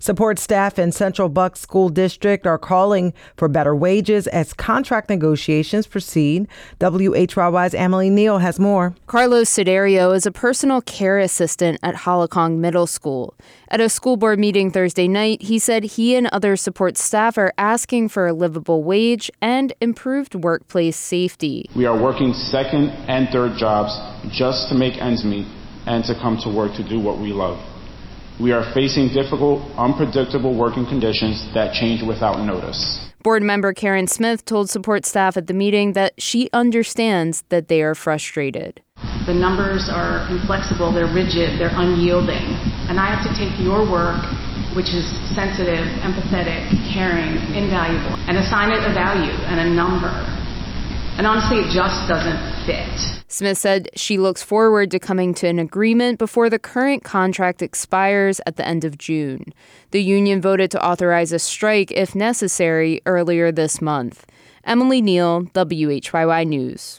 Support staff in Central Bucks School District are calling for better wages as contract negotiations proceed. WHYY's Emily Neal has more. Carlos Siderio is a personal care assistant at Hollicong Middle School. At a school board meeting Thursday night, he said he and other support staff are asking for a livable wage and improved workplace safety. We are working second and third jobs just to make ends meet and to come to work to do what we love. We are facing difficult, unpredictable working conditions that change without notice. Board member Karen Smith told support staff at the meeting that she understands that they are frustrated. The numbers are inflexible, they're rigid, they're unyielding. And I have to take your work, which is sensitive, empathetic, caring, invaluable, and assign it a value and a number. And honestly, it just doesn't fit. Smith said she looks forward to coming to an agreement before the current contract expires at the end of June. The union voted to authorize a strike if necessary earlier this month. Emily Neal, WHYY News.